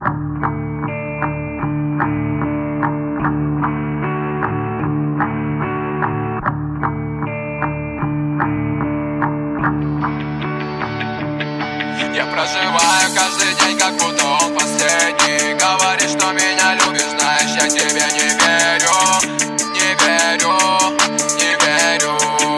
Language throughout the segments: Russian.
Я проживаю каждый день, как будто он последний. Говоришь, что меня любишь, знаешь, я тебе не верю. Не верю, не верю.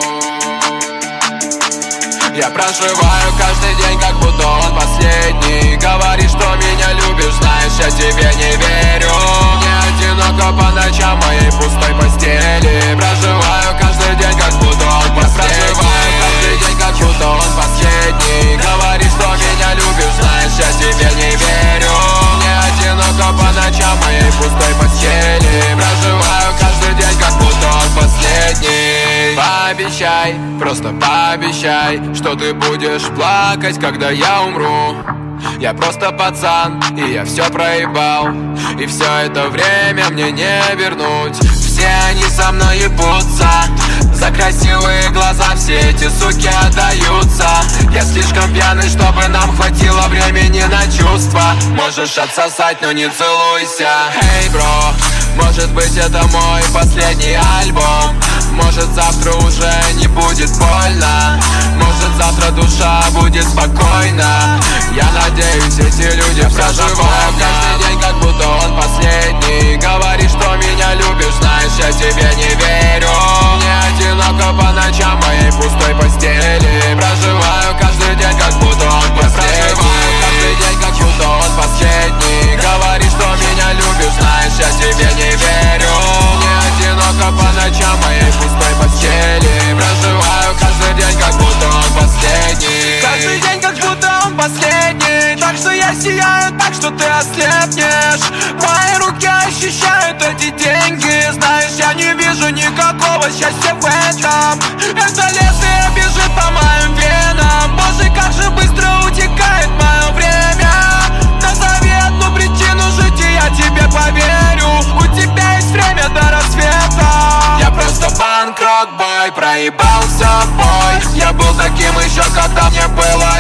Я проживаю каждый день, как будто он последний. Говоришь, что меня любишь, знаешь, я тебе не верю. Мне одиноко по ночам в моей пустой постели. Проживаю каждый день, как будто он последний. Проживаю каждый день, как будто он последний. Говоришь, что меня любишь, знаешь, я тебе не верю. Мне одиноко по ночам в моей пустой постели. Проживаю каждый день, как будто он последний. Пообещай, просто пообещай, что ты будешь плакать, когда я умру. Я просто пацан, и я все проебал, и все это время мне не вернуть. Все они со мной ебутся, за красивые глаза все эти суки отдаются. Я слишком пьяный, чтобы нам хватило времени на чувства. Можешь отсосать, но не целуйся. Эй, бро, может быть это мой последний альбом. Может завтра уже не будет больно. Может завтра душа будет спокойна. Я надеюсь, эти люди проживают каждый день, как будто он последний. Говоришь, что меня любишь, знаешь, я тебе не верю. Мне одиноко по ночам в моей пустой постели. Проживаю каждый день, как будто он последний. Проживаю каждый день, как будто он последний. Говоришь, что меня любишь, знаешь, я тебе не верю. Мне одиноко по ночам в моей пустой постели. Проживаю каждый день, как будто он последний. Каждый день, как будто он последний. Так что я сияю, так что ты ослепнешь. Мои руки ощущают эти деньги. Знаешь, я не вижу никакого счастья в этом. Это лезвие бежит по моим венам. Боже, как же быстро утекает мое время. Назови одну причину жить, и я тебе поверю. У тебя есть время до рассвета. Я просто панк-рок-бой, проебался в бой. Я был таким еще, когда мне было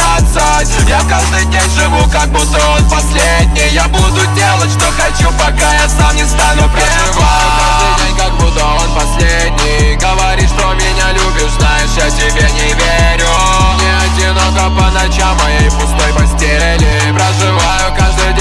17. Я каждый день живу, как будто он последний. Я буду делать, что хочу, пока я сам не стану первым. Каждый день, как будто он последний. Говоришь, что меня любишь, знаешь, я тебе не верю. Мне одиноко по ночам в моей пустой постели. Проживаю каждый